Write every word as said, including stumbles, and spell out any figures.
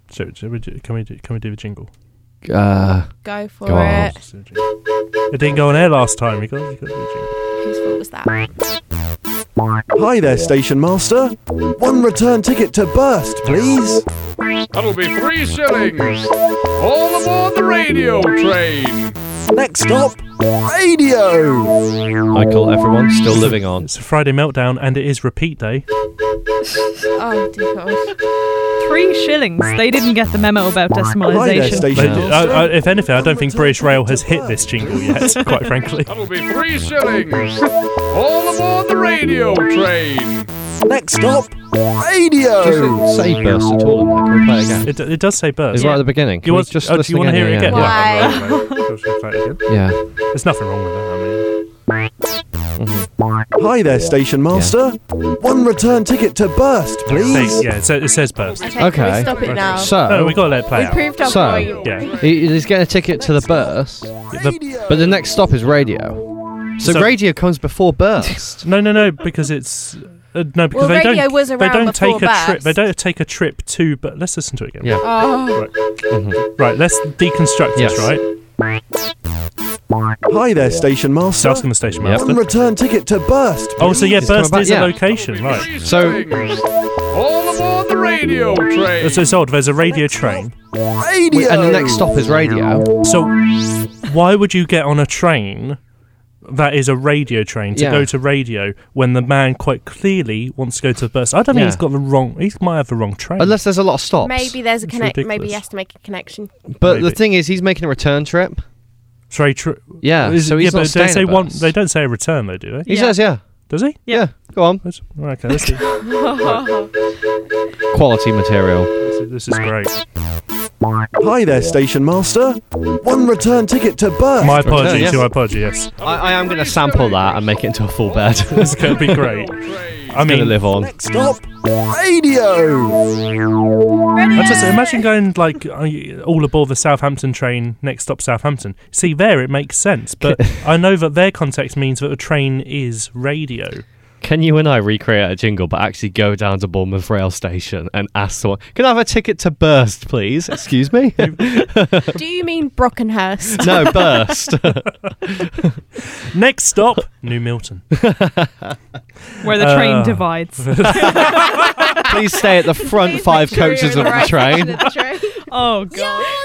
So, so we do, can we do, can we do the jingle? Uh, Go for go it. It didn't go on air last time. We got, we got to do the jingle. Whose fault was that? Hi there, station master. One return ticket to Burst, please. That'll be three shillings. All aboard the radio train. Next stop, radio. Michael, everyone, still living on. It's a Friday meltdown, and it is repeat day. Oh, dear God. Three shillings. They didn't get the memo about Hi there, decimalisation. station They- master. I, I, if anything, I don't think British Rail has hit this jingle yet, quite frankly. That'll be three shillings. All aboard the radio train. Next stop, radio. Doesn't say burst at all in that. Can we play it again? It, it does say burst. It's right at the beginning. Can You we want, just oh, do listen you want to hear it again? Yeah. Why? Yeah. Right. Shall we play it again? yeah. There's nothing wrong with that. I mean, Mhm. Hi there, station master. One return ticket to Burst, please. Hey, yeah, it says, it says burst. Okay, Okay. Can we stop it now? So, No, we got to let it play we out. proved our So- point. Yeah. he, he's getting a ticket to the burst, Radio. but the next stop is radio. So, So- radio comes before burst. No, no, no, because it's uh, no, because Well, they radio don't. was They around don't before take a trip. Burst. They don't take a trip to. But let's listen to it again. Yeah. Oh. Mhm. Right. Let's deconstruct Yes. this. Right. Hi there, station So master. asking the station Yep. master. One return ticket to Burst. Oh, so yeah, It's coming burst back- is yeah. a location, right? Three So- shillings. All aboard the radio train. So it's odd. There's a radio train. Radio. And the next stop is radio. So why would you get on a train that is a radio train to Yeah. go to radio when the man quite clearly wants to go to the burst? I don't think Yeah. he's got the wrong. He might have the wrong train. Unless there's a lot of stops. Maybe there's a It's connect. Maybe ridiculous. he has to make a connection. But the Maybe. thing is, he's making a return trip. Sorry, tr- Yeah, Is- so he's yeah, not but staying they say at one. burst. They don't say a return, though, do they? He Yeah. says, yeah. Does he? Yeah. Go on. Let's- Okay, let's see. Quality material. This is, this is great. Hi there, station master. One return ticket to Burst. My apologies. yes. My apology. Yes, I, I am going to sample that and make it into a full bed. it's going to be great. I I'm going to mean, live on. Next stop, radio. I just imagine going like uh, all aboard the Southampton train. Next stop, Southampton. See, there it makes sense, but I know that their context means that the train is radio. Can you and I recreate a jingle, but actually go down to Bournemouth rail station and ask someone, can I have a ticket to Burst, please? Excuse me? Do you mean Brockenhurst? No, Burst. Next stop, New Milton. Where the train Uh, divides. Please stay at the front five coaches of the train. Oh, God.